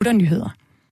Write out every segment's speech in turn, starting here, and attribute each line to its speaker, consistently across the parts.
Speaker 1: Nyheder.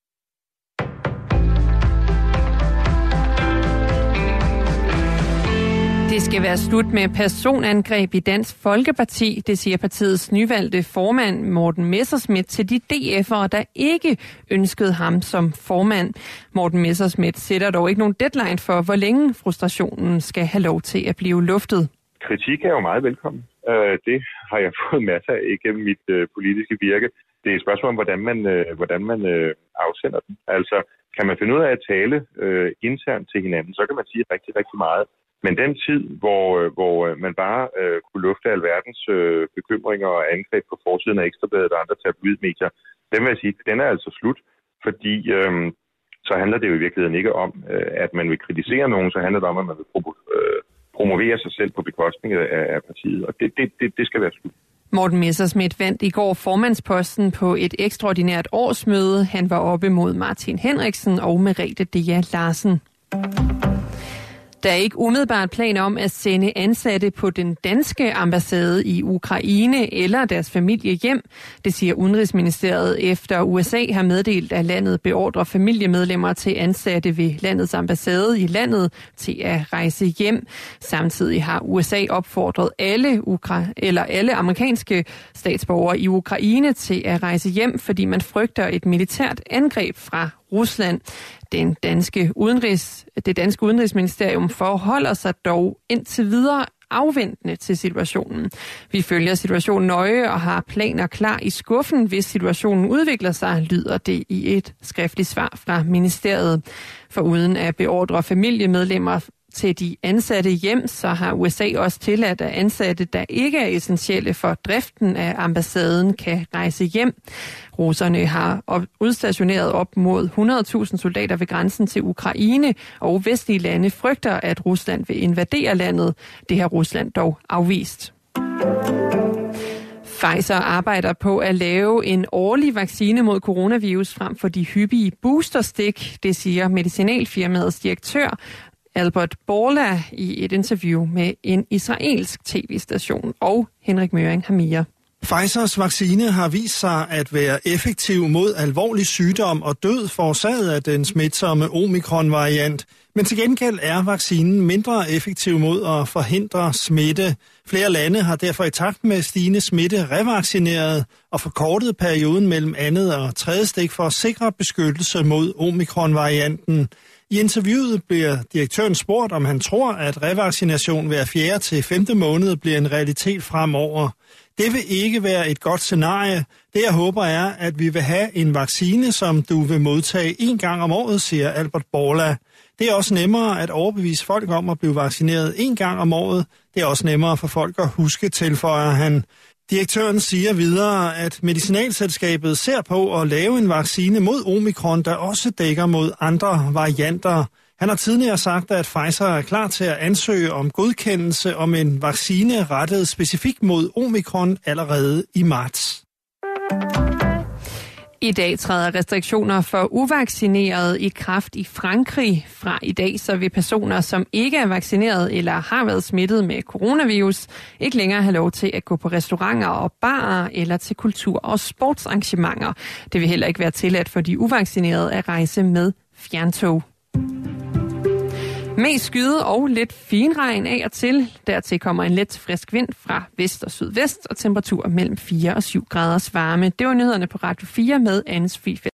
Speaker 1: Det skal være slut med personangreb i Dansk Folkeparti, det siger partiets nyvalgte formand Morten Messerschmidt til de DF'ere, der ikke ønskede ham som formand. Morten Messerschmidt sætter dog ikke nogen deadline for, hvor længe frustrationen skal have lov til at blive luftet.
Speaker 2: Kritik er jo meget velkommen. Det har jeg fået masser af igennem mit politiske virke. Det er et spørgsmål om, hvordan man afsender den. Altså, kan man finde ud af at tale internt til hinanden, så kan man sige rigtig, rigtig meget. Men den tid, hvor man bare kunne lufte alverdens bekymringer og angreb på forsiden af Ekstrabladet og andre tabloidmedier, den vil jeg sige, den er altså slut. Fordi så handler det jo i virkeligheden ikke om, at man vil kritisere nogen, så handler det om, at man vil promovere sig selv på bekostning af partiet. Og det skal være slut.
Speaker 1: Morten Messerschmidt vandt i går formandsposten på et ekstraordinært årsmøde. Han var oppe mod Martin Henriksen og Merete Dea Larsen. Der er ikke umiddelbart planer om at sende ansatte på den danske ambassade i Ukraine eller deres familie hjem. Det siger Udenrigsministeriet efter USA har meddelt, at landet beordrer familiemedlemmer til ansatte ved landets ambassade i landet til at rejse hjem. Samtidig har USA opfordret alle amerikanske statsborgere i Ukraine til at rejse hjem, fordi man frygter et militært angreb fra Rusland. Det danske udenrigsministerium forholder sig dog indtil videre afventende til situationen. Vi følger situationen nøje og har planer klar i skuffen, hvis situationen udvikler sig, lyder det i et skriftligt svar fra ministeriet. For uden at beordre familiemedlemmer til de ansatte hjem, så har USA også tilladt, at ansatte, der ikke er essentielle for driften af ambassaden, kan rejse hjem. Russerne har udstationeret op mod 100.000 soldater ved grænsen til Ukraine, og vestlige lande frygter, at Rusland vil invadere landet. Det har Rusland dog afvist. Pfizer arbejder på at lave en årlig vaccine mod coronavirus frem for de hyppige boosterstik, det siger medicinalfirmaets direktør Albert Bourla i et interview med en israelsk tv-station, og Henrik Møring har mere.
Speaker 3: Pfizers vaccine har vist sig at være effektiv mod alvorlig sygdom og død forårsaget af den smitsomme omikron-variant. Men til gengæld er vaccinen mindre effektiv mod at forhindre smitte. Flere lande har derfor i takt med stigende smitte revaccineret og forkortet perioden mellem andet og tredje stik for at sikre beskyttelse mod omikron-varianten. I interviewet bliver direktøren spurgt, om han tror, at revaccination hver 4. til 5. måned bliver en realitet fremover. Det vil ikke være et godt scenarie. Det jeg håber er, at vi vil have en vaccine, som du vil modtage 1 gang om året, siger Albert Bourla. Det er også nemmere at overbevise folk om at blive vaccineret 1 gang om året. Det er også nemmere for folk at huske, tilføjer han. Direktøren siger videre, at medicinalselskabet ser på at lave en vaccine mod omikron, der også dækker mod andre varianter. Han har tidligere sagt, at Pfizer er klar til at ansøge om godkendelse om en vaccine rettet specifikt mod omikron allerede i marts.
Speaker 1: I dag træder restriktioner for uvaccinerede i kraft i Frankrig. Fra i dag så vil personer, som ikke er vaccineret eller har været smittet med coronavirus, ikke længere have lov til at gå på restauranter og barer eller til kultur- og sportsarrangementer. Det vil heller ikke være tilladt for de uvaccinerede at rejse med fjerntog. Mest skyde og lidt finregn af og til. Dertil kommer en let frisk vind fra vest og sydvest og temperatur mellem 4 og 7 graders varme. Det var nyhederne på Radio 4 med Anne Sofie.